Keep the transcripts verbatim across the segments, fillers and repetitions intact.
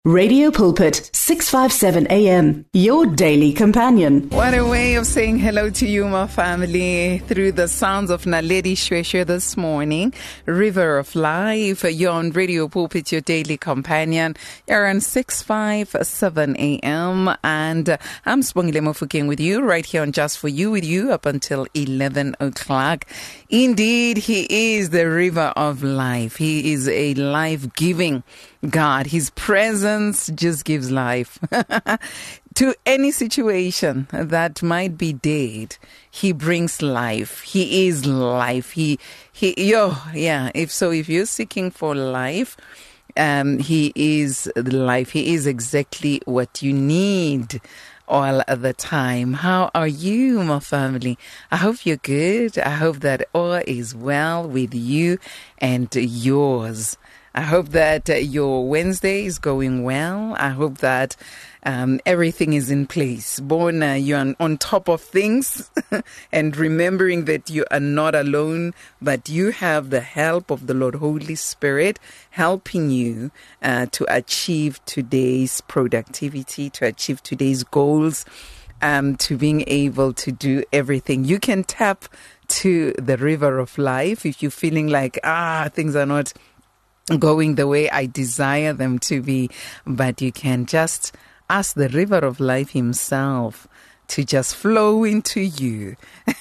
Radio Pulpit, six fifty-seven A M, your daily companion. What a way of saying hello to you, my family, through the sounds of Naledi Shweshwe this morning. River of Life, you're on Radio Pulpit, your daily companion. You're on six fifty-seven A M, and I'm Sibongile Mofokeng with you, right here on Just For You, with you up until eleven o'clock. Indeed, He is the River of Life. He is a life-giving God. His presence just gives life to any situation that might be dead. He brings life. He is life. He, he, yo, yeah. If so, if you're seeking for life, um, He is the life. He is exactly what you need all the time. How are you, my family? I hope you're good. I hope that all is well with you and yours. I hope that uh, your Wednesday is going well. I hope that um, everything is in place. Born, uh, you're on, on top of things and remembering that you are not alone, but you have the help of the Lord Holy Spirit helping you uh, to achieve today's productivity, to achieve today's goals, um, to being able to do everything. You can tap to the river of life if you're feeling like, ah, things are not going the way I desire them to be, but you can just ask the river of life himself to just flow into you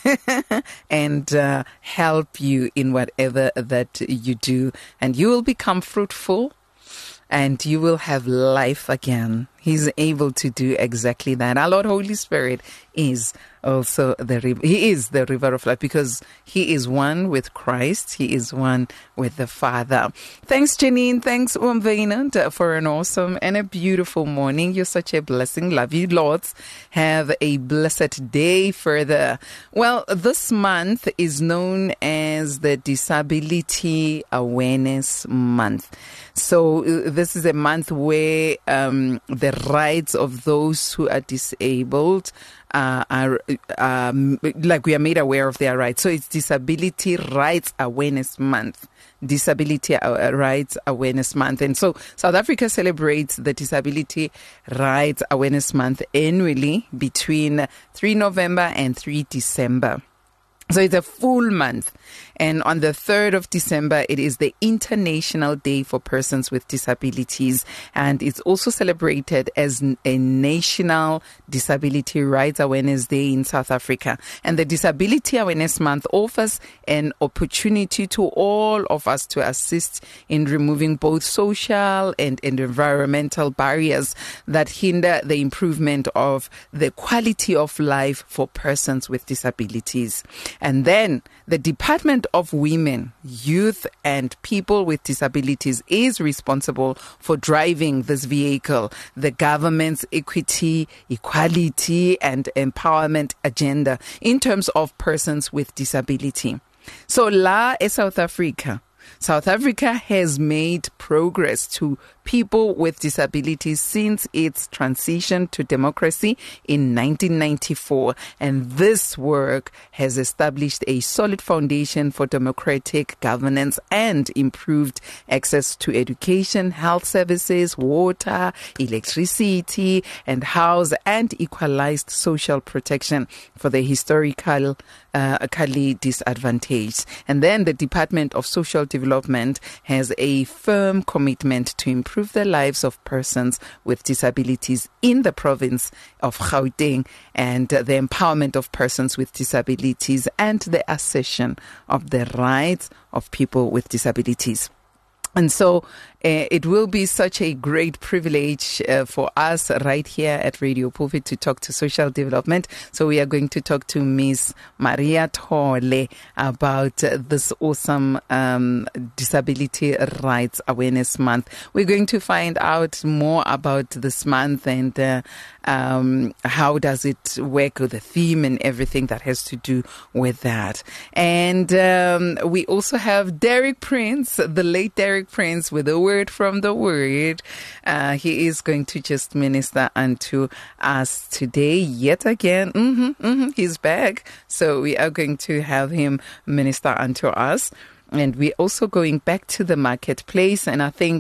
and uh, help you in whatever that you do, and you will become fruitful and you will have life again. He's able to do exactly that. Our Lord Holy Spirit is also the river. He is the river of life because He is one with Christ. He is one with the Father. Thanks, Janine. Thanks, Umvainant, for an awesome and a beautiful morning. You're such a blessing. Love you, Lords. Have a blessed day further. Well, this month is known as the Disability Awareness Month. So uh, this is a month where um, the rights of those who are disabled uh, are um, like we are made aware of their rights. So it's Disability Rights Awareness Month. Disability Rights Awareness Month. And so South Africa celebrates the Disability Rights Awareness Month annually between the third of November and the third of December. So it's a full month. And on the third of December, it is the International Day for Persons with Disabilities. And it's also celebrated as a National Disability Rights Awareness Day in South Africa. And the Disability Awareness Month offers an opportunity to all of us to assist in removing both social and, and environmental barriers that hinder the improvement of the quality of life for persons with disabilities. And then the Department of Women, Youth and People with Disabilities is responsible for driving this vehicle, the government's equity, equality and empowerment agenda in terms of persons with disability. So La is South Africa. South Africa has made progress to people with disabilities since its transition to democracy in nineteen ninety-four. And this work has established a solid foundation for democratic governance and improved access to education, health services, water, electricity, and house and equalized social protection for the historical uh, disadvantaged. And then the Department of Social Development has a firm commitment to improve the lives of persons with disabilities in the province of Gauteng and the empowerment of persons with disabilities and the assertion of the rights of people with disabilities. And so uh, it will be such a great privilege uh, for us right here at Radio Pulpit to talk to social development. So we are going to talk to Miss Maria Thole about uh, this awesome um, Disability Rights Awareness Month. We're going to find out more about this month and uh, um, how does it work with the theme and everything that has to do with that. And um, we also have Derek Prince, the late Derek Prince, with a word from the Word. Uh, he is going to just minister unto us today yet again. Mm-hmm, mm-hmm, he's back. So we are going to have him minister unto us. And we're also going back to the marketplace. And I think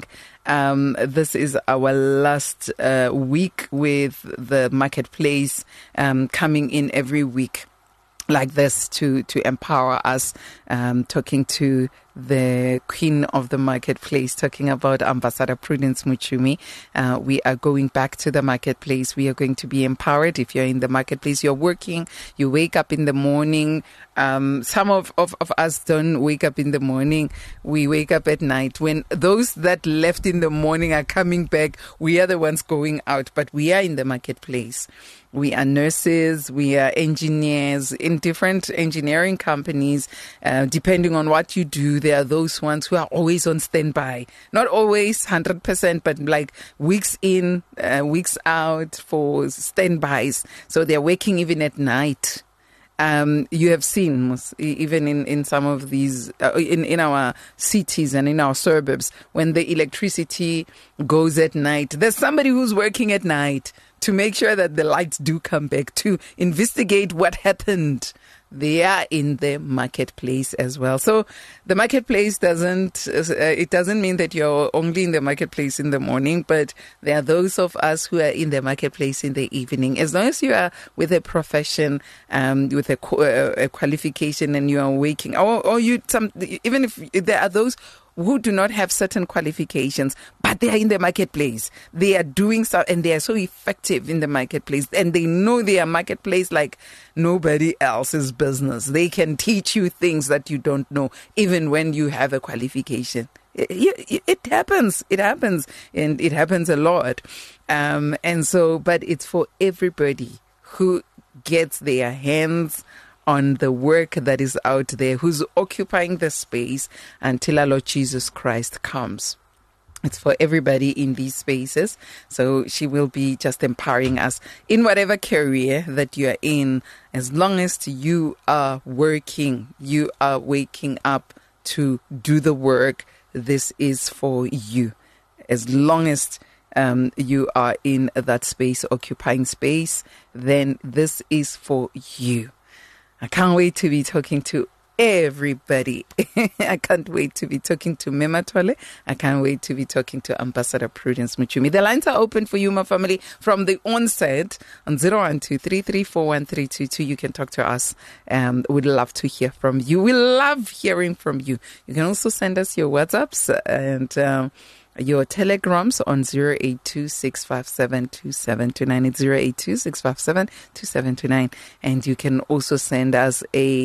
Um, this is our last uh, week with the marketplace um, coming in every week like this to, to empower us, um, talking to the queen of the marketplace, talking about Ambassador Prudence Muchumi. Uh, we are going back to the marketplace. We are going to be empowered. If you're in the marketplace, you're working, you wake up in the morning. Um, some of, of, of us don't wake up in the morning. We wake up at night. When those that left in the morning are coming back, we are the ones going out, but we are in the marketplace. We are nurses, we are engineers in different engineering companies. Uh, depending on what you do, there are those ones who are always on standby. Not always one hundred percent, but like weeks in, uh, weeks out for standbys. So they're working even at night. Um, you have seen, even in, in some of these, uh, in, in our cities and in our suburbs, when the electricity goes at night, there's somebody who's working at night to make sure that the lights do come back, to investigate what happened. They are in the marketplace as well. So the marketplace doesn't, uh, it doesn't mean that you're only in the marketplace in the morning, but there are those of us who are in the marketplace in the evening. As long as you are with a profession, um, with a, a qualification, and you are waking, or, or you, some, even if there are those who do not have certain qualifications, but they are in the marketplace. They are doing so, and they are so effective in the marketplace, and they know their marketplace like nobody else's business. They can teach you things that you don't know, even when you have a qualification. It, it happens. It happens, and it happens a lot. Um, and so, but it's for everybody who gets their hands on the work that is out there, who's occupying the space until our Lord Jesus Christ comes. It's for everybody in these spaces. So she will be just empowering us in whatever career that you are in. As long as you are working, you are waking up to do the work, this is for you. As long as um, you are in that space, occupying space, then this is for you. I can't wait to be talking to everybody. I can't wait to be talking to Mema Tole. I can't wait to be talking to Ambassador Prudence Muchumi. The lines are open for you, my family, from the onset on zero one two, three three four, one three two two. You can talk to us. Um, we'd love to hear from you. We love hearing from you. You can also send us your WhatsApps and um, your telegrams on zero eight two, six five seven, two seven two nine. It's zero eight two, six five seven, two seven two nine. And you can also send us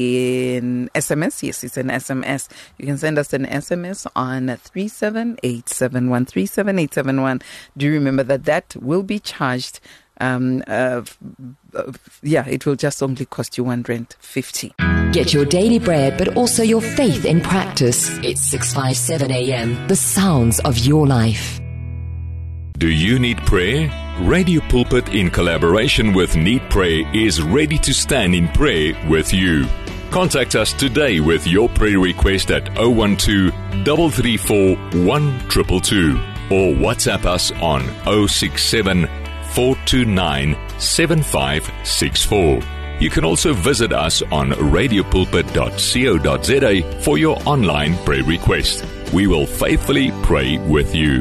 a, an S M S. Yes, it's an S M S. You can send us an S M S on three seven eight seven one, three seven eight seven one. Do remember that that will be charged. Um, uh, uh, yeah, it will just only cost you one rand fifty. Get your daily bread, but also your faith in practice. It's six fifty-seven A M, the sounds of your life. Do you need prayer? Radio Pulpit, in collaboration with Need Prayer, is ready to stand in prayer with you. Contact us today with your prayer request at zero one two, three three four, one two two two or WhatsApp us on zero six seven, four two nine, seven five six four. You can also visit us on radio pulpit dot co dot za for your online prayer request. We will faithfully pray with you.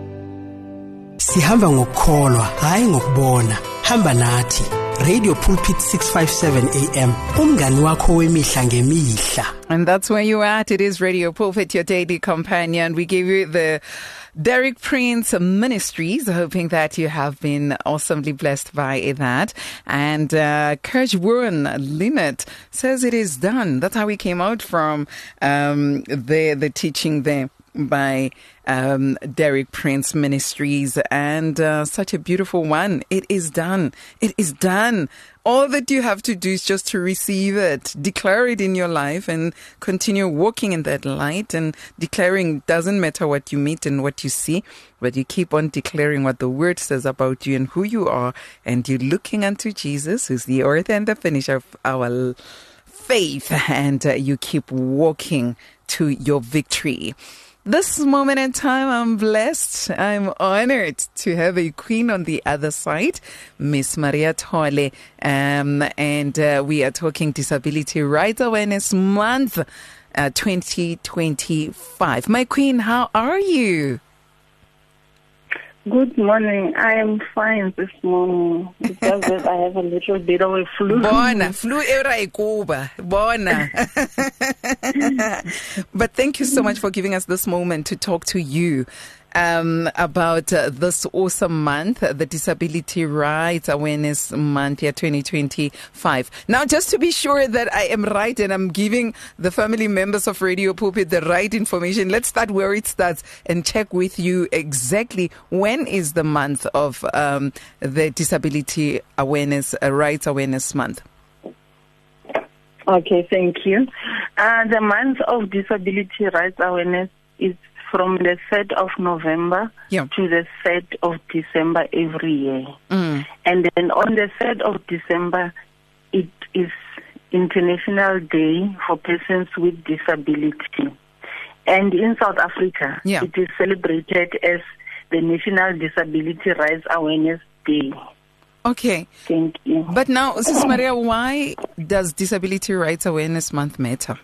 Sihamba ngokukholwa, hayi ngokubona. Hamba nathi. Radio Pulpit six fifty-seven A M. Umngani wakho wemihla ngemihla. And that's where you're at. It is Radio Pulpit, your daily companion. We give you the Derek Prince Ministries, hoping that you have been awesomely blessed by that. And uh, Kirch Warren Linnet says it is done. That's how we came out from um, the, the teaching there by um, Derek Prince Ministries, and uh, such a beautiful one. It is done. It is done. All that you have to do is just to receive it, declare it in your life, and continue walking in that light and declaring. Doesn't matter what you meet and what you see, but you keep on declaring what the word says about you and who you are, and you're looking unto Jesus, who's the author and the finisher of our faith, and uh, you keep walking to your victory. This moment in time, I'm blessed. I'm honored to have a queen on the other side, Miss Maria Tole. Um, and uh, we are talking Disability Rights Awareness Month uh, twenty twenty-five. My queen, how are you? Good morning. I am fine this morning. It's just that I have a little bit of a flu. Bona, flu era ikuba. Bona. But thank you so much for giving us this moment to talk to you um, about uh, this awesome month, uh, the Disability Rights Awareness Month here twenty twenty-five. Now, just to be sure that I am right and I'm giving the family members of Radio Pulpit the right information, let's start where it starts and check with you exactly when is the month of um, the Disability Awareness uh, Rights Awareness Month. Okay, thank you. Uh, the month of Disability Rights Awareness is from the third of November yeah. to the third of December every year. Mm. And then on the third of December, it is International Day for Persons with Disability. And in South Africa, yeah. it is celebrated as the National Disability Rights Awareness Day. Okay. Thank you. But now, Sis Maria, why does Disability Rights Awareness Month matter?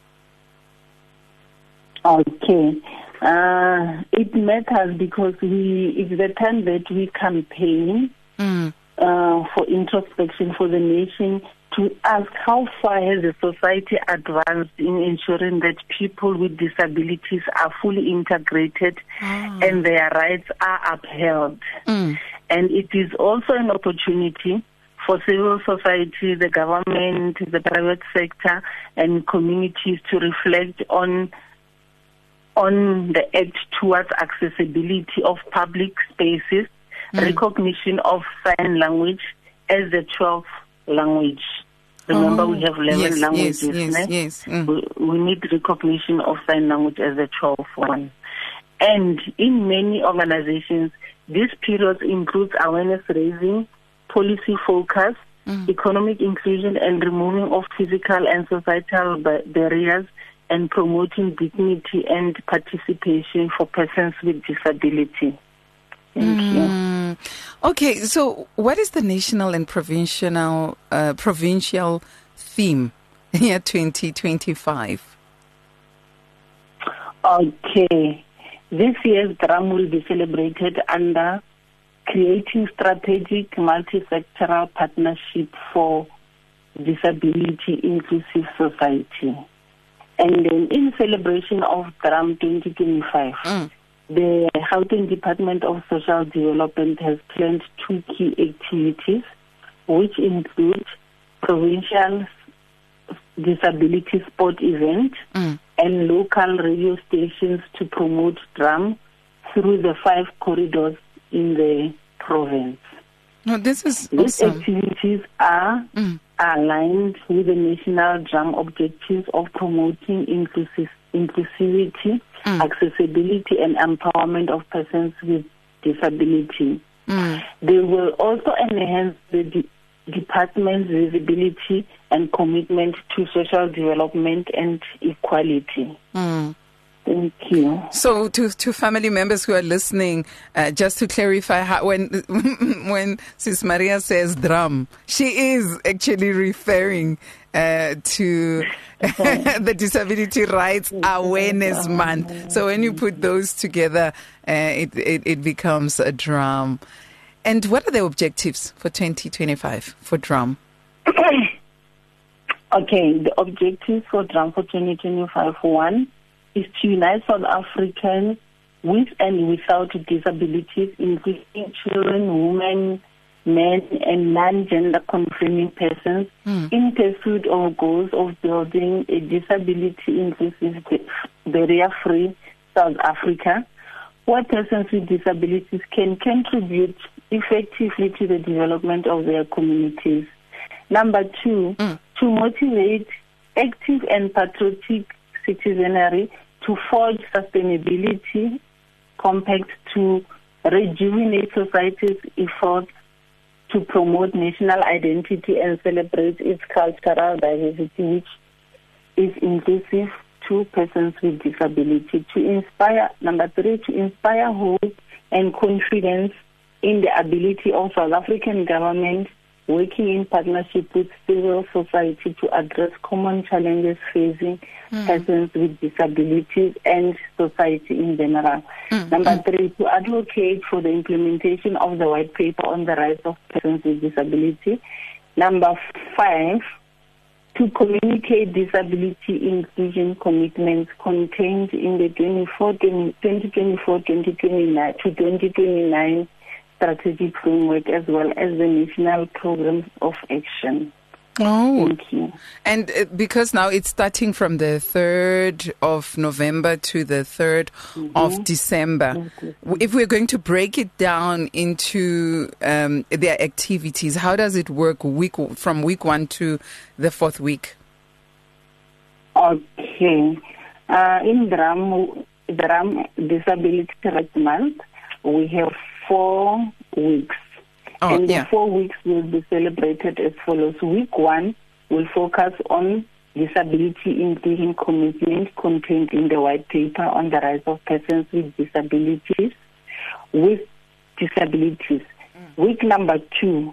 Okay. Uh, it matters because we it's the time that we campaign mm. uh, for introspection for the nation to ask how far has the society advanced in ensuring that people with disabilities are fully integrated oh. and their rights are upheld. Mm. And it is also an opportunity for civil society, the government, the private sector, and communities to reflect on on the act towards accessibility of public spaces, mm. recognition of sign language as the twelfth language. Remember, oh. we have eleven yes, languages. Yes, yes, né? yes. Mm. We, we need recognition of sign language as the twelfth one. And in many organizations, this period includes awareness raising, policy focus, mm. economic inclusion, and removing of physical and societal barriers, and promoting dignity and participation for persons with disability. Thank mm. you. Okay, so what is the national and provincial uh, provincial theme here twenty twenty-five? Okay. This year's DRAM will be celebrated under Creating Strategic Multi-Sectoral Partnership for Disability Inclusive Society. And then in celebration of DRAM twenty twenty-five, mm. the Gauteng Department of Social Development has planned two key activities, which include provincial disability sport event mm. and local radio stations to promote DRAM through the five corridors in the province. No, this is These awesome. activities are mm. aligned with the national DRAM objectives of promoting inclusive, inclusivity, mm. accessibility, and empowerment of persons with disability. Mm. They will also enhance the de- department's visibility and commitment to social development and equality. Mm. Thank you. So, to to family members who are listening, uh, just to clarify, how, when when Sis Maria says DRAM, she is actually referring uh, to the Disability Rights Awareness Month. So, when you put those together, uh, it, it it becomes a DRAM. And what are the objectives for twenty twenty-five for DRAM? Okay, the objectives for DRAM for twenty twenty-five, one, is to unite South Africans with and without disabilities, including children, women, men, and non-gender conforming persons, mm. in pursuit of goals of building a disability-inclusive, barrier-free South Africa, where persons with disabilities can contribute effectively to the development of their communities. Number two, mm. to motivate active and patriotic citizenry to forge sustainability compact to rejuvenate society's efforts to promote national identity and celebrate its cultural diversity, which is inclusive to persons with disability. To inspire, number three, to inspire hope and confidence in the ability of South African government working in partnership with civil society to address common challenges facing mm. persons with disabilities and society in general. Mm. Number mm. three, to advocate for the implementation of the white paper on the rights of persons with disability. Number five, to communicate disability inclusion commitments contained in the twenty twenty-four twenty twenty-nine to twenty twenty-nine strategic framework, as well as the national programs of action. Oh, thank you. And uh, because now it's starting from the third of November to the third mm-hmm. of December, mm-hmm. if we're going to break it down into um, their activities, how does it work week from week one to the fourth week? Okay. Uh, in Drum, Drum Disability Rights Month, we have four weeks. Oh, and the yeah. four weeks will be celebrated as follows. Week one will focus on disability inclusion commitment contained in the white paper on the rights of persons with disabilities. With disabilities. Mm. Week number two.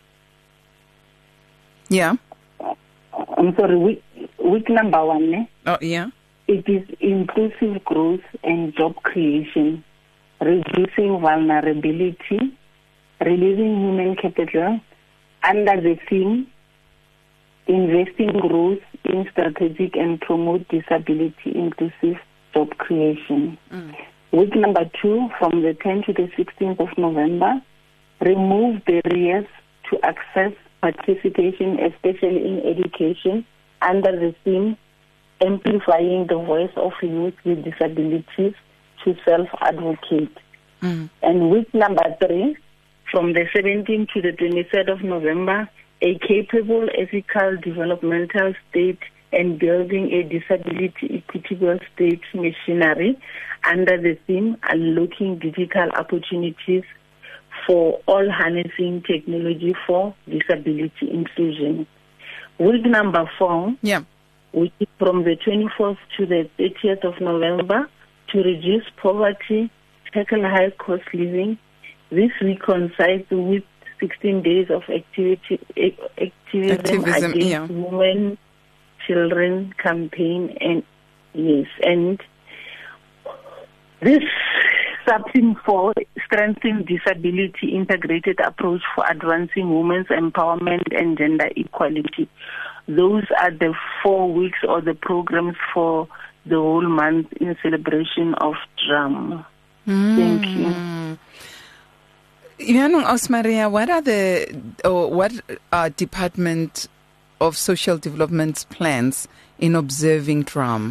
Yeah. I'm sorry, week, week number one. Eh? Oh, yeah. It is inclusive growth and job creation, reducing vulnerability, releasing human capital under the theme investing growth in strategic and promote disability inclusive job creation. Mm. Week number two, from the tenth to the sixteenth of November, remove barriers to access participation, especially in education, under the theme amplifying the voice of youth with disabilities to self-advocate. Mm. And week number three, from the seventeenth to the twenty-third of November, a capable ethical developmental state and building a disability equitable state machinery under the theme unlocking digital opportunities for all harnessing technology for disability inclusion. Week number four, yeah. which is from the twenty-fourth to the thirtieth of November, to reduce poverty, tackle high cost living. This week coincides with sixteen days of activity, activism, activism against yeah. women, children campaign, and yes, and this Subteam four, strengthening disability integrated approach for advancing women's empowerment and gender equality. Those are the four weeks or the programs for the whole month in celebration of Drum. Mm. Thank you. Yanung Osmaria, what are the or what are Department of Social Development's plans in observing Drum?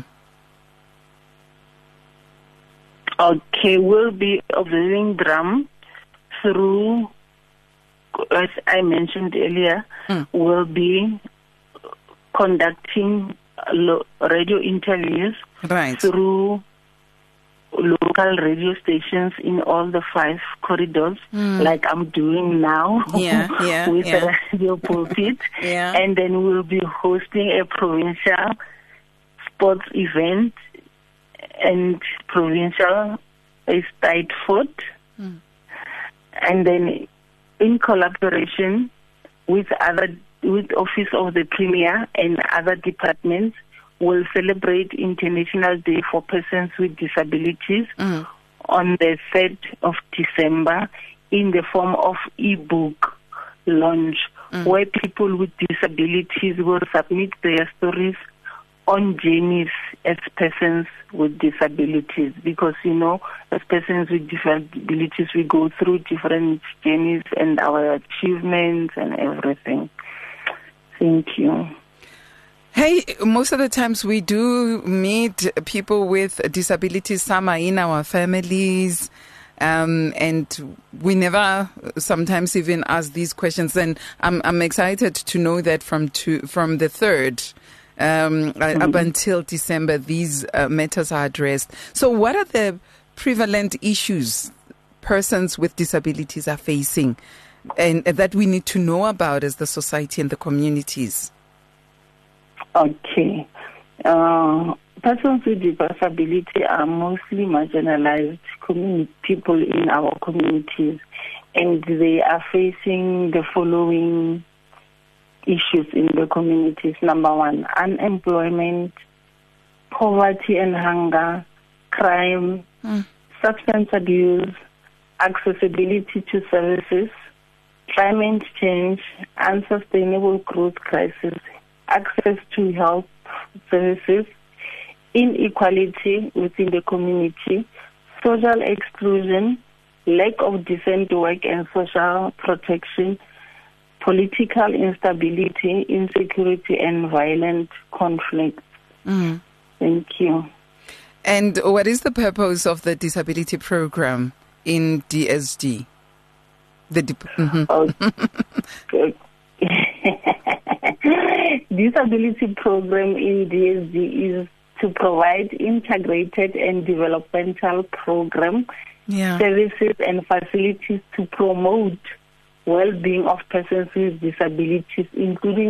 Okay, we'll be observing Drum through, as I mentioned earlier, mm. we'll be conducting radio interviews right. through local radio stations in all the five corridors, mm. like I'm doing now yeah, yeah, with yeah. the radio pulpit. yeah. And then we'll be hosting a provincial sports event and provincial estate food. Mm. And then in collaboration with other with Office of the Premier and other departments, will celebrate International Day for Persons with Disabilities mm. on the third of December in the form of e-book launch, mm. where people with disabilities will submit their stories on journeys as persons with disabilities. Because, you know, as persons with disabilities, we go through different journeys and our achievements and everything. Thank you. Hey, most of the times we do meet people with disabilities. Some are in our families, um, and we never sometimes even ask these questions. And I'm, I'm excited to know that from two, from the third um, mm-hmm. up until December, these uh, matters are addressed. So, what are the prevalent issues persons with disabilities are facing, and, and that we need to know about as the society and the communities? Okay. Uh, persons with disability are mostly marginalized community people in our communities, and they are facing the following issues in the communities. Number one, unemployment, poverty and hunger, crime, mm. substance abuse, accessibility to services, climate change, unsustainable growth crisis, access to health services, inequality within the community, social exclusion, lack of decent work and social protection, political instability, insecurity, and violent conflict. Mm. Thank you. And what is the purpose of the disability program in D S D? The dip- mm-hmm. oh, disability program in D S D is to provide integrated and developmental program, yeah. services and facilities to promote well-being of persons with disabilities, including...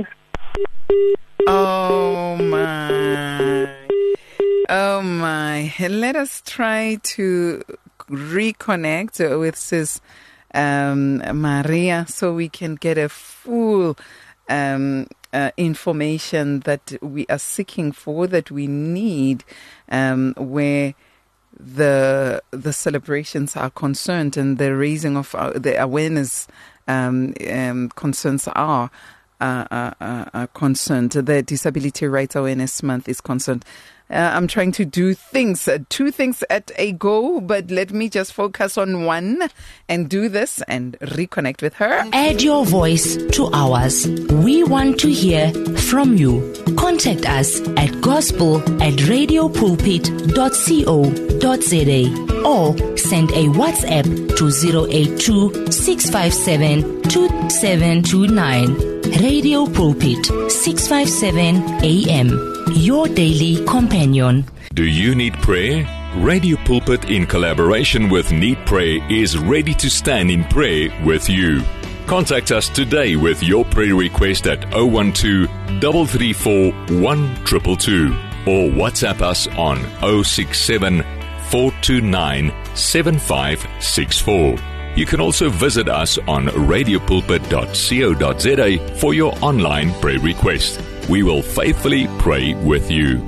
Oh, my. Oh, my. Let us try to reconnect with Sis um, Maria so we can get a full um, uh, information that we are seeking for, that we need, um, where the the celebrations are concerned and the raising of uh, the awareness um, um, concerns are uh, uh, uh, concerned. The Disability Rights Awareness Month is concerned. Uh, I'm trying to do things, uh, two things at a go, but let me just focus on one and do this and reconnect with her. Add your voice to ours. We want to hear from you. Contact us at gospel at radiopulpit dot co dot za or send a WhatsApp to zero eight two, six five seven, two seven two nine. Radio Pulpit, six fifty-seven A M. Your daily companion. Do you need prayer? Radio Pulpit, in collaboration with Need Pray, is ready to stand in prayer with you. Contact us today with your prayer request at zero one two, three three four, one two two two or WhatsApp us on zero six seven, four two nine, seven five six four. You can also visit us on radio pulpit dot co dot za for your online prayer request. We will faithfully pray with you.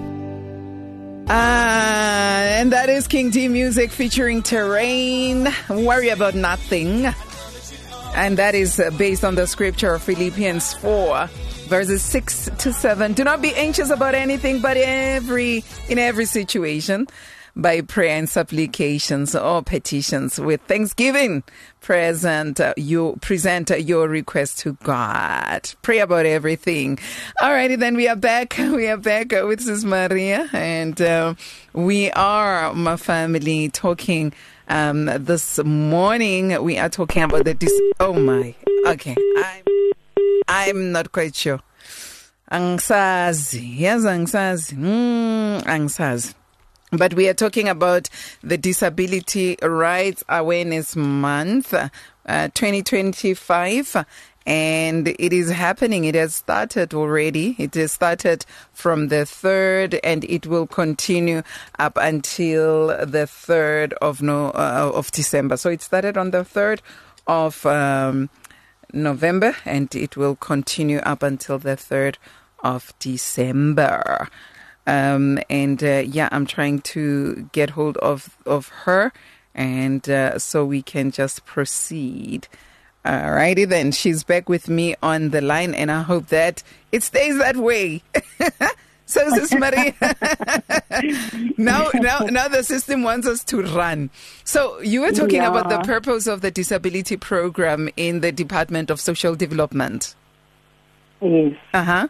Ah, and that is King D Music featuring Terrain. Worry about nothing. And that is based on the scripture of Philippians four, verses six to seven. Do not be anxious about anything, but every in every situation, by prayer and supplications or petitions with thanksgiving, present uh, you present uh, your request to God. Pray about everything. Alrighty, then we are back. We are back uh, with Sis Maria, and uh, we are, my family, talking um, this morning. We are talking about the dis. Oh my. Okay, I'm I'm not quite sure. Angsazi, yes, angsazi, mm, angsazi. But we are talking about the Disability Rights Awareness Month, uh, twenty twenty-five, and it is happening. It has started already. It has started from the third, and it will continue up until the third of no uh, of December. So it started on the third of um, November, and it will continue up until the third of December. Um, and, uh, yeah, I'm trying to get hold of, of her, and uh, so we can just proceed. Alrighty then, she's back with me on the line, and I hope that it stays that way. So, Sis Maria, now, now, now the system wants us to run. So you were talking yeah. about the purpose of the disability program in the Department of Social Development. Yes. Uh-huh.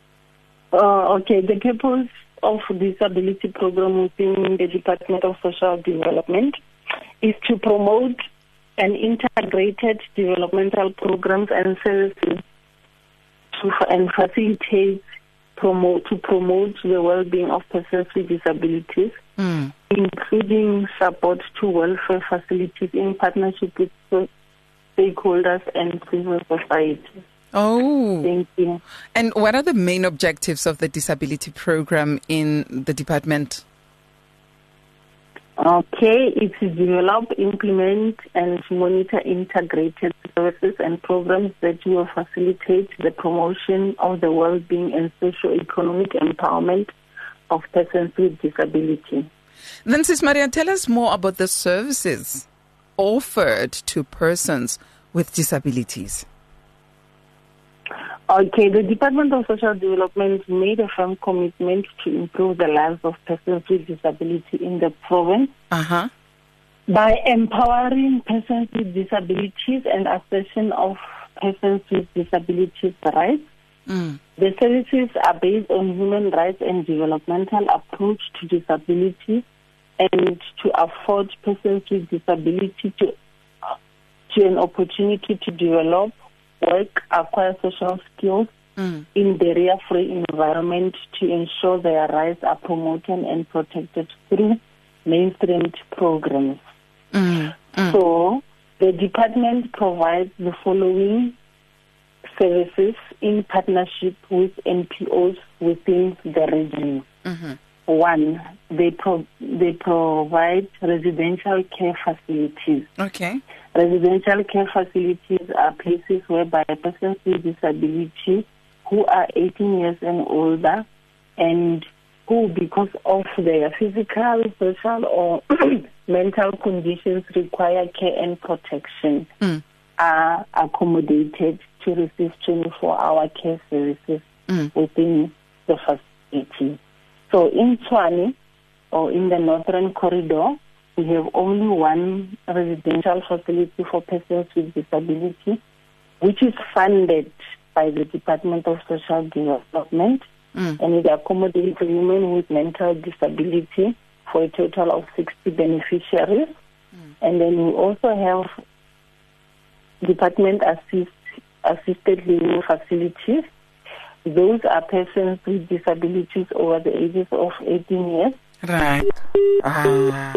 Uh, okay, the purpose of disability program within the Department of Social Development is to promote an integrated developmental programs and services to and facilitate promote to promote the well-being of persons with disabilities, mm. including support to welfare facilities in partnership with stakeholders and civil society. Oh, thank you. And what are the main objectives of the disability program in the department? Okay, it's to develop, implement, and monitor integrated services and programs that will facilitate the promotion of the well-being and socio-economic empowerment of persons with disability. Then, Sis Maria, tell us more about the services offered to persons with disabilities. Okay, the Department of Social Development made a firm commitment to improve the lives of persons with disability in the province Uh-huh. by empowering persons with disabilities and assertion of persons with disabilities rights. Mm. The services are based on human rights and developmental approach to disability and to afford persons with disability to, to an opportunity to develop, work, acquire social skills mm. in barrier-free environment to ensure their rights are promoted and protected through mainstreamed programs. Mm. Mm. So the department provides the following services in partnership with N P Os within the region. Mm-hmm. One, they pro- they provide residential care facilities. Okay. Residential care facilities are places whereby persons with disability who are eighteen years and older and who, because of their physical, social, or mental conditions, require care and protection, mm. are accommodated to receive twenty-four hour care services mm. within the facility. So in Tshwane, or in the Northern Corridor, we have only one residential facility for persons with disability, which is funded by the Department of Social Development, mm. and it accommodates women with mental disability for a total of sixty beneficiaries. Mm. And then we also have Department assist, assisted living facilities. Those are persons with disabilities over the ages of eighteen years. Right. Ah.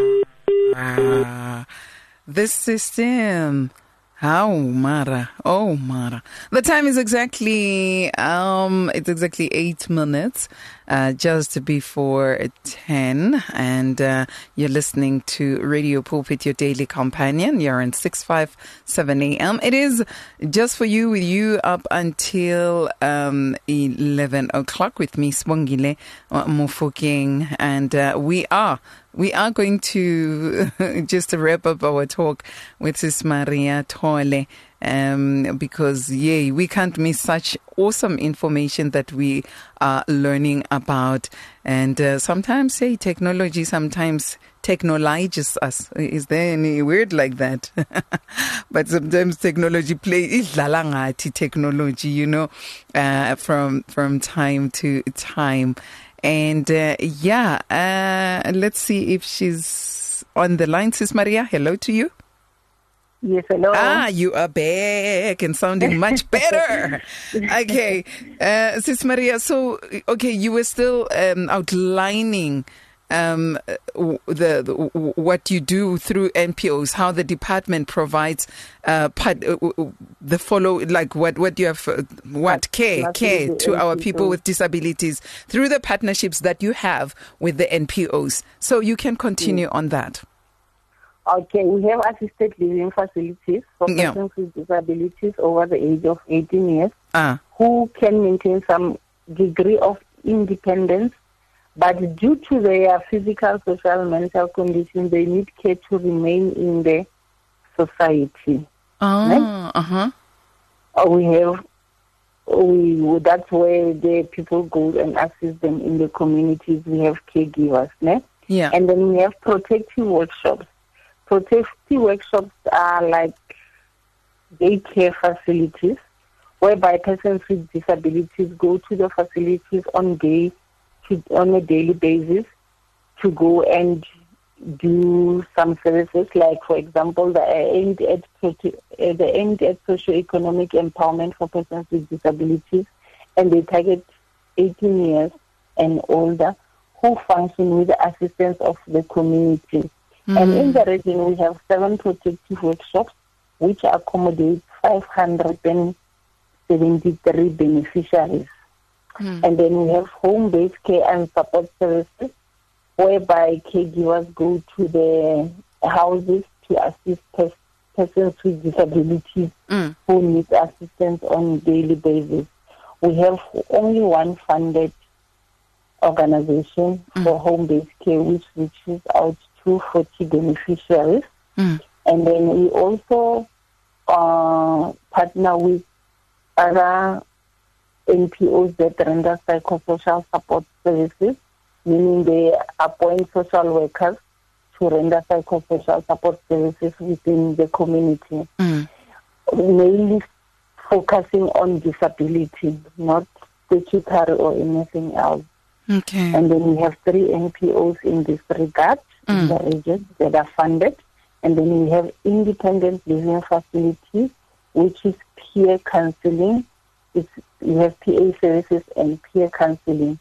Ah, this system. How Mara? Oh Mara. The time is exactly um it's exactly eight minutes uh just before ten, and uh you're listening to Radio Pulpit, your daily companion. You're on six fifty-seven A M. It is just for you, with you up until um eleven o'clock with me, Sibongile Mofokeng, and uh, we are We are going to just wrap up our talk with Sis Maria Thole, um, because, yeah, we can't miss such awesome information that we are learning about. And uh, sometimes, say, technology sometimes technologises us. Is there any word like that? But sometimes technology plays technology, you know, uh, from from time to time. And uh, yeah, uh, let's see if she's on the line. Sis Maria, hello to you. Yes, hello. Ah, you are back and sounding much better. Okay, uh, Sis Maria, so, okay, you were still um, outlining um, the, the what you do through N P Os, how the department provides uh, part, uh, the follow, like what, what you have, uh, what care, care to our people with disabilities through the partnerships that you have with the N P Os. So you can continue on that. Okay, we have assisted living facilities for persons yeah. with disabilities over the age of eighteen years ah. who can maintain some degree of independence, but due to their physical, social, mental conditions, they need care to remain in the society. Ah, right? uh-huh. We have, we, that's where the people go and assist them in the communities. We have caregivers, right? Yeah. And then we have protective workshops. Protective workshops are like daycare facilities, whereby persons with disabilities go to the facilities on day to, on a daily basis to go and do some services, like, for example, the aimed at the aimed at socio-economic empowerment for persons with disabilities, and they target eighteen years and older who function with the assistance of the community. Mm-hmm. And in the region, we have seven protective workshops, which accommodate five hundred seventy-three beneficiaries. Mm-hmm. And then we have home-based care and support services, whereby caregivers go to the houses to assist pers- persons with disabilities mm. who need assistance on a daily basis. We have only one funded organization mm. for home-based care, which reaches out to forty beneficiaries. Mm. And then we also uh, partner with other N P Os that render psychosocial support services, meaning they appoint social workers to render psychosocial support services within the community, mm. mainly focusing on disability, not statutory or anything else. Okay. And then we have three N P Os in this regard mm. in the region that are funded. And then we have independent living facilities, which is peer counseling. It's, we have P A services and peer counseling.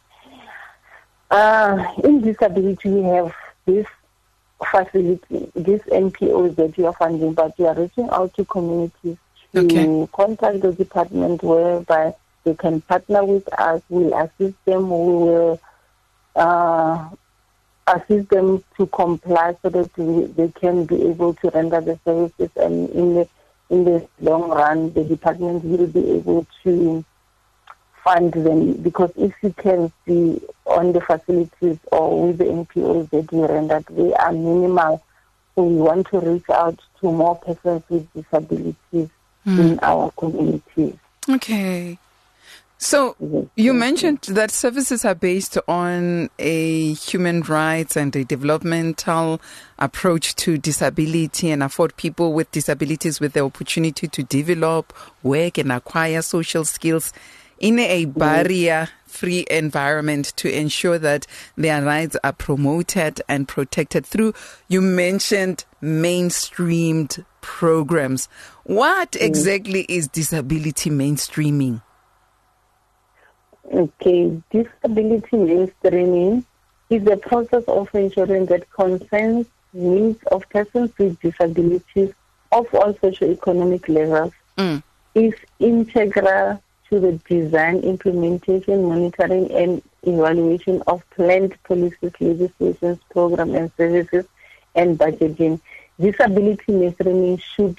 Uh, in disability, we have this facility, this N P Os that we are funding, but we are reaching out to communities to okay. contact the department whereby they can partner with us. We'll assist them. We will uh, assist them to comply so that we, they can be able to render the services. And in the in the long run, the department will be able to fund them, because if you can see on the facilities or with the N P Os that we render, they are minimal. So we want to reach out to more persons with disabilities mm. in our communities. Okay. So you mentioned that services are based on a human rights and a developmental approach to disability and afford people with disabilities with the opportunity to develop, work and acquire social skills in a barrier-free environment to ensure that their rights are promoted and protected through, you mentioned, mainstreamed programs. What exactly is disability mainstreaming? Okay, disability mainstreaming is the process of ensuring that concerns, needs of persons with disabilities of all socioeconomic levels mm. is integral to the design, implementation, monitoring, and evaluation of planned policies, legislations, programs, and services, and budgeting. Disability mainstreaming should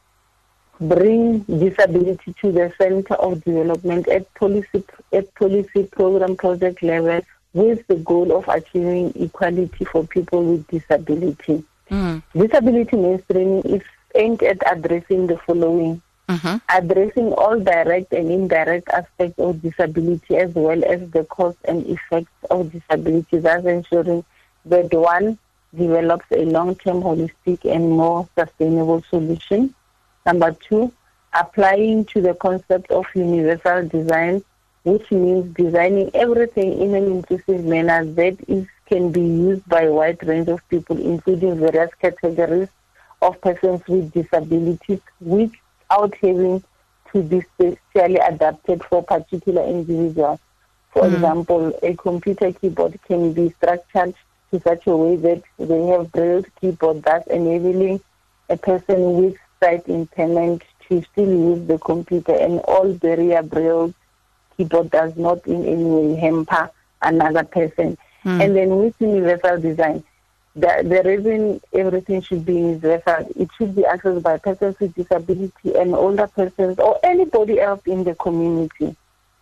bring disability to the center of development at policy at policy program project level, with the goal of achieving equality for people with disability. Mm. Disability mainstreaming is aimed at addressing the following: mm-hmm. addressing all direct and indirect aspects of disability, as well as the cause and effects of disability, thus ensuring that one develops a long-term, holistic, and more sustainable solution. Number two, applying to the concept of universal design, which means designing everything in an inclusive manner that is can be used by a wide range of people, including various categories of persons with disabilities, without having to be specially adapted for particular individuals. For mm. example, a computer keyboard can be structured to such a way that they have braille keyboard, thus enabling a person with sight impairment to still use the computer, and all barrier braille keyboard does not in any way hamper another person. Mm. And then with universal design, the, the reason everything should be universal, it should be accessed by persons with disability and older persons or anybody else in the community.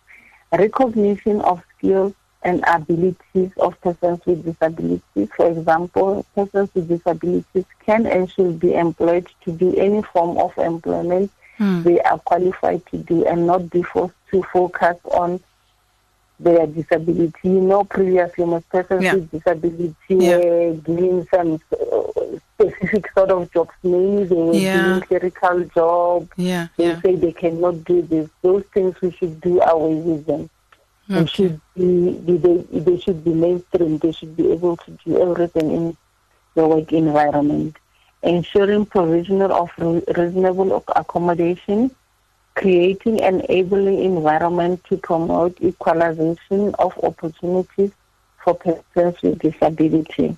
Recognition of skills and abilities of persons with disabilities. For example, persons with disabilities can and should be employed to do any form of employment mm. they are qualified to do, and not be forced to focus on their disability. You know, previously, most persons yeah. with disability yeah. were doing some specific sort of jobs. Mainly they were yeah. doing clerical jobs. Yeah. They yeah. say they cannot do this. Those things, we should do away with them. Okay. And should be, they, they should be mainstream. They should be able to do everything in the work environment. Ensuring provision of reasonable accommodation, creating an enabling environment to promote equalization of opportunities for persons with disability.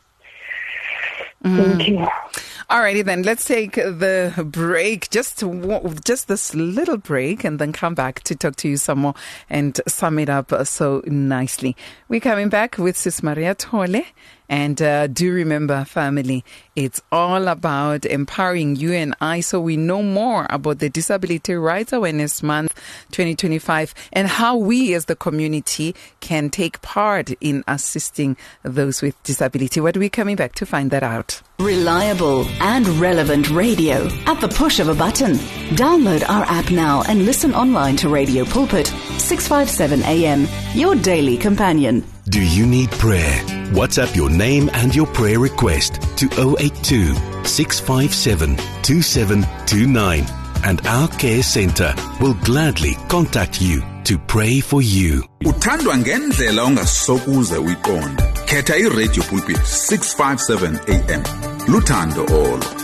Mm. Thank you. Alrighty then, let's take the break, just just this little break, and then come back to talk to you some more and sum it up so nicely. We're coming back with Sis Maria Tole, And uh, do remember, family, it's all about empowering you and I so we know more about the Disability Rights Awareness Month twenty twenty-five and how we as the community can take part in assisting those with disability. What are we coming back to find that out? Reliable and relevant radio at the push of a button. Download our app now and listen online to Radio Pulpit, six fifty-seven A M, your daily companion. Do you need prayer? WhatsApp your name and your prayer request to zero eight two, six five seven, two seven two nine and our care center will gladly contact you to pray for you. Uthandwa ngendlela ongasokuze uyiqonde. Khetha iRadio Pulpit six fifty-seven A M. Luthando Olo.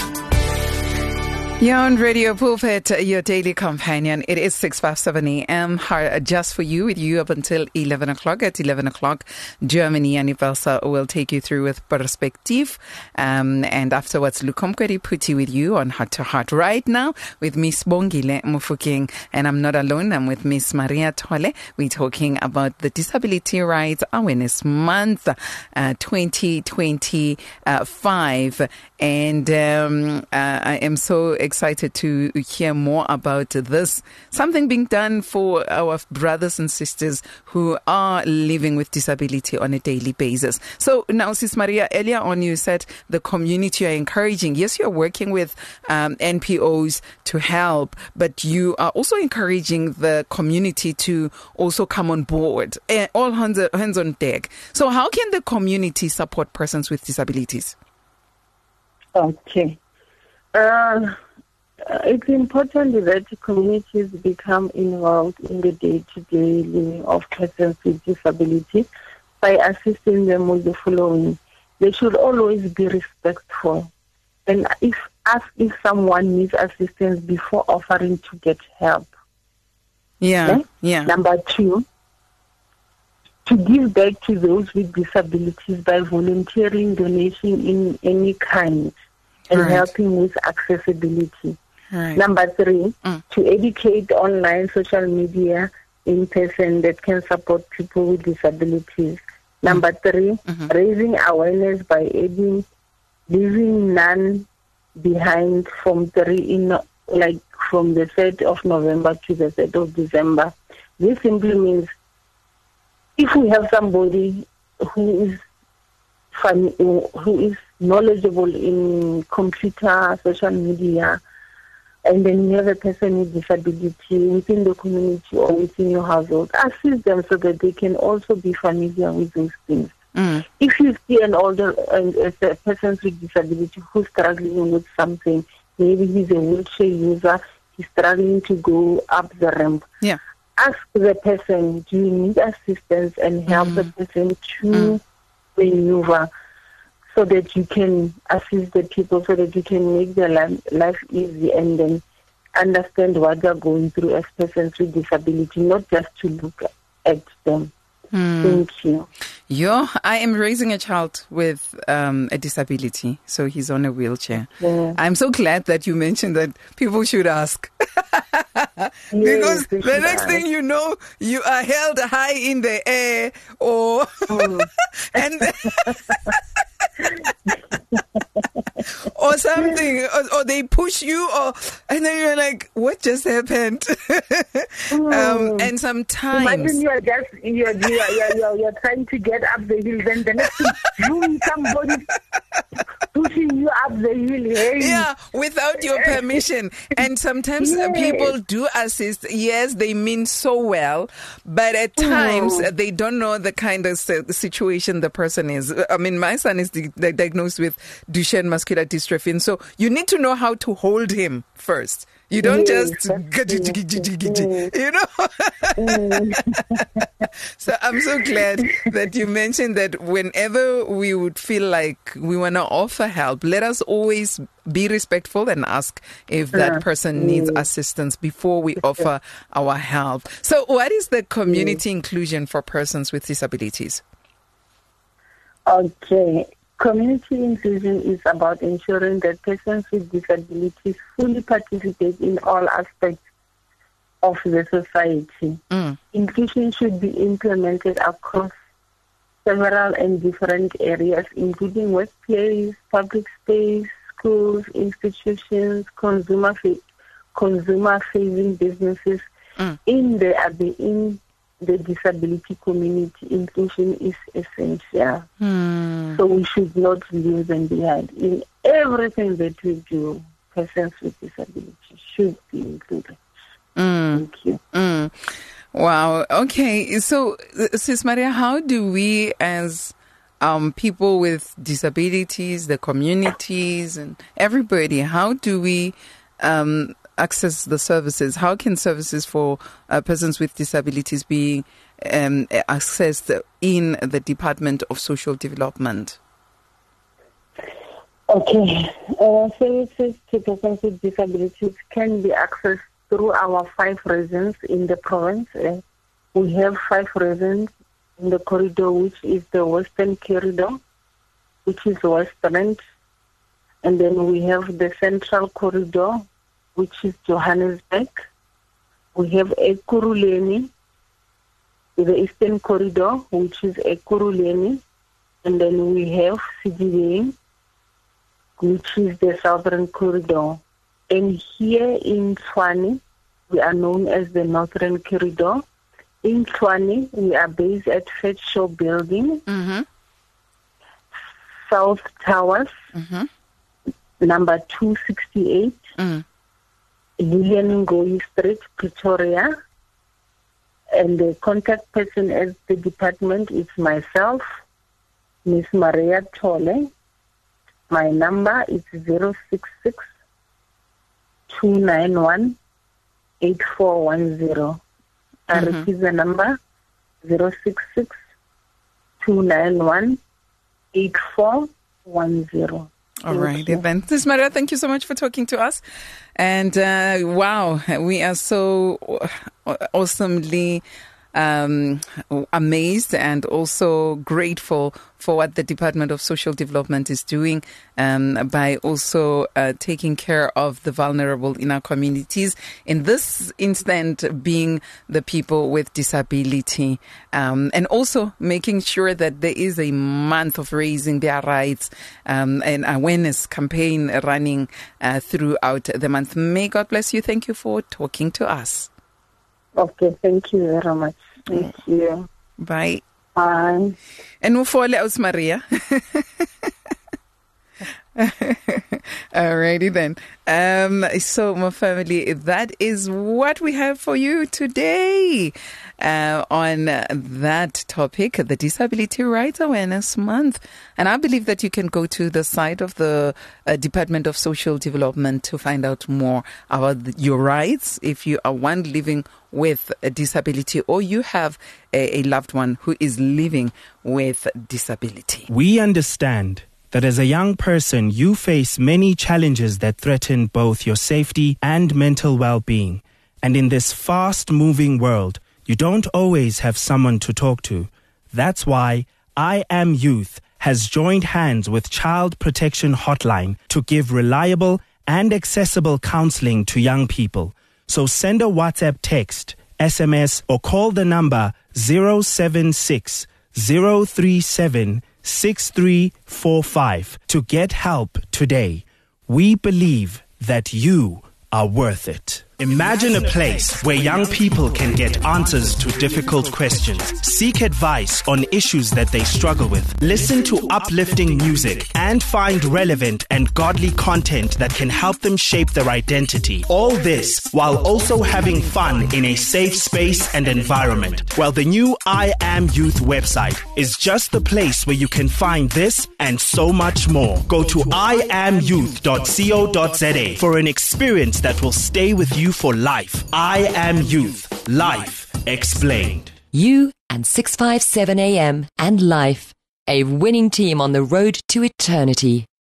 You're on Radio Pulpit, your daily companion. It is six fifty-seven A M, just for you, with you up until eleven o'clock. At eleven o'clock, Germany and Ivelsa will take you through with Perspective. Um, and afterwards, Lukomkweri Puti with you on Heart to Heart. Right now, with Miss Bongile Mufokeng. And I'm not alone, I'm with Miss Maria Tole. We're talking about the Disability Rights Awareness Month uh, twenty twenty-five. And um, uh, I am so excited to hear more about this. Something being done for our brothers and sisters who are living with disability on a daily basis. So now, Sis Maria, earlier on you said the community are encouraging. Yes, you're working with um, N P Os to help, but you are also encouraging the community to also come on board. Uh, all hands, hands on deck. So how can the community support persons with disabilities? Okay. Uh, it's important that communities become involved in the day-to-day living of persons with disability by assisting them with the following. They should always be respectful. And if ask if someone needs assistance before offering to get help. Yeah, okay? yeah. Number two, to give back to those with disabilities by volunteering donation in any kind and right. helping with accessibility. Right. Number three, mm. to educate online, social media, in person that can support people with disabilities. Number three, mm-hmm. raising awareness by aiding, leaving none behind from three in like from the third of November to the third of December. This simply means if we have somebody who is fun, who is knowledgeable in computer, social media, and then you have a person with disability within the community or within your household, assist them so that they can also be familiar with those things. Mm. If you see an older uh, a person with disability who's struggling with something, maybe he's a wheelchair user, he's struggling to go up the ramp. Yeah. Ask the person, do you need assistance, and help mm. the person to mm. maneuver so that you can assist the people, so that you can make their life, life easy and then understand what they're going through as persons with disability, not just to look at them. Mm. Thank you. Yo, I am raising a child with um, a disability, so he's on a wheelchair. Yeah. I'm so glad that you mentioned that people should ask. Because yes, the next ask. thing you know, you are held high in the air, or mm. and or something, or, or they push you, or and then you're like, what just happened? mm. um, and sometimes imagine you are just you are you are, you are, you are, you are trying to get up the hill, then the next thing, somebody pushing you up the hill. Hey. Yeah, without your permission. And sometimes yes. people do assist. Yes, they mean so well, but at times mm. they don't know the kind of situation the person is. I mean, my son is di- diagnosed with Duchenne muscular dystrophy, so you need to know how to hold him first. You don't yes, just, mm. you know. Mm. So I'm so glad that you mentioned that whenever we would feel like we want to offer help, let us always be respectful and ask if that uh, person needs mm. assistance before we offer our help. So what is the community mm. inclusion for persons with disabilities? Okay. Community inclusion is about ensuring that persons with disabilities fully participate in all aspects of the society. Mm. Inclusion should be implemented across several and different areas, including workplace, public space, schools, institutions, consumer fa- consumer-facing businesses. Mm. In the in the disability community, inclusion is essential. Mm. So we should not leave them behind. In everything that we do, persons with disability should be included. Mm. Thank you. Mm. Wow. Okay. So, Sis Maria, how do we as um, people with disabilities, the communities and everybody, how do we um, access the services? How can services for uh, persons with disabilities be um, accessed in the Department of Social Development? Okay. Uh, services to persons with disabilities can be accessed through our five regions in the province. Uh, we have five regions in the corridor, which is the Western Corridor, which is Western. And then we have the Central Corridor, which is Johannesburg. We have Ekurhuleni, the Eastern Corridor, which is Ekurhuleni. And then we have Sidibeng, which is the Southern Corridor. And here in Tshwane, we are known as the Northern Corridor. In Tshwane, we are based at Fatshaw Building, mm-hmm. South Towers, mm-hmm. number two sixty-eight, mm. Lillian Ngoyi Street, Pretoria. And the contact person at the department is myself, Miss Maria Tole. My number is zero six six, two nine one, eight four one zero. I mm-hmm. repeat the number, zero six six, two nine one, eight four one zero. All right, then. Sis Maria, thank you so much for talking to us. And uh, wow, we are so awesomely um, amazed and also grateful for what the Department of Social Development is doing um, by also uh, taking care of the vulnerable in our communities. In this instant, being the people with disability, um, and also making sure that there is a month of raising their rights um, and awareness campaign running uh, throughout the month. May God bless you. Thank you for talking to us. Okay, thank you very much. Thank you. Bye. Bye. And ufole aus Maria. Alrighty then. Um, so, my family, that is what we have for you today uh, on that topic, the Disability Rights Awareness Month. And I believe that you can go to the site of the uh, Department of Social Development to find out more about the, your rights if you are one living with a disability or you have a, a loved one who is living with disability. We understand that as a young person, you face many challenges that threaten both your safety and mental well-being. And in this fast-moving world, you don't always have someone to talk to. That's why I Am Youth has joined hands with Child Protection Hotline to give reliable and accessible counseling to young people. So send a WhatsApp text, S M S, or call the number zero seven six, zero three seven, six three four five to get help today. We believe that you are worth it. Imagine a place where young people can get answers to difficult questions, seek advice on issues that they struggle with, listen to uplifting music, and find relevant and godly content that can help them shape their identity. All this while also having fun in a safe space and environment. Well, the new I Am Youth website is just the place where you can find this and so much more. Go to i am youth dot co dot za for an experience that will stay with you for life. I Am Youth. Life explained. You and six five seven A M and Life, a winning team on the road to eternity.